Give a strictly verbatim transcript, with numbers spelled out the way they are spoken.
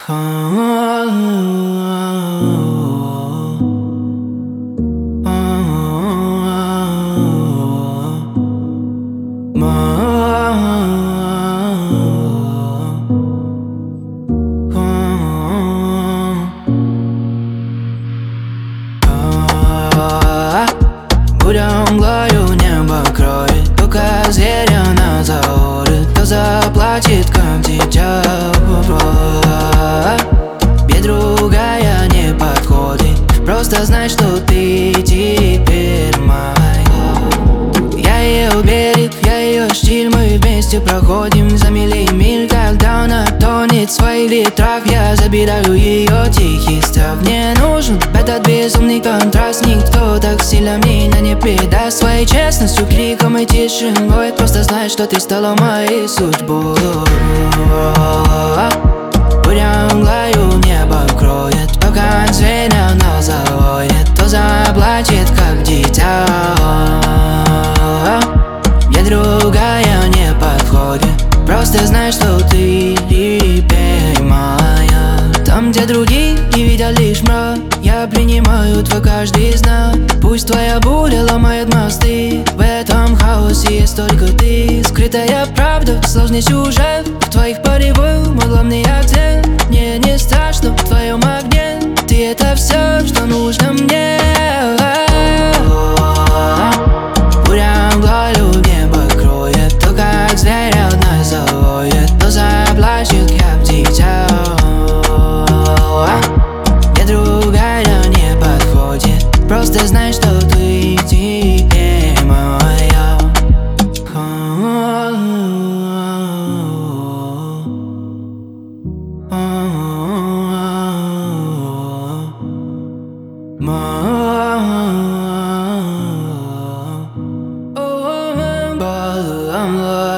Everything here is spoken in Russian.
Будем мглою небо кроет, только зверя на заорет. Кто заплатит, как дитя? Тебе другая не подходит. Просто знай, что ты теперь моя. Я ее берег, я ее штиль, мы вместе проходим за мили миль. Когда она тонет в своих ветрах, я забираю ее тихий страх. Мне нужен этот безумный контраст. Никто так сильно меня не предаст своей честностью, криком и тишиной. Просто знай, что ты стала моей судьбой. Будем мглою небо кроет, пока звенья она завоет. Кто заплачет, как дитя? Мне другая не подходит. Просто знай, что ты теперь моя. Там, где другие видят лишь мрак, я принимаю твой каждый знак. Пусть твоя буря ломает мосты, в этом хаосе есть только ты. Скрытая правда, сложный сюжет, в твоих порывах мой главный акцент. Мне не страшно в твоем огне, ты это все, что нужно мне. Буря мглою небо кроет, то как зверь одна завоет. То заплачет, как дитя. Мне другая не подходит. Просто знай, что ты теперь моя. But I'm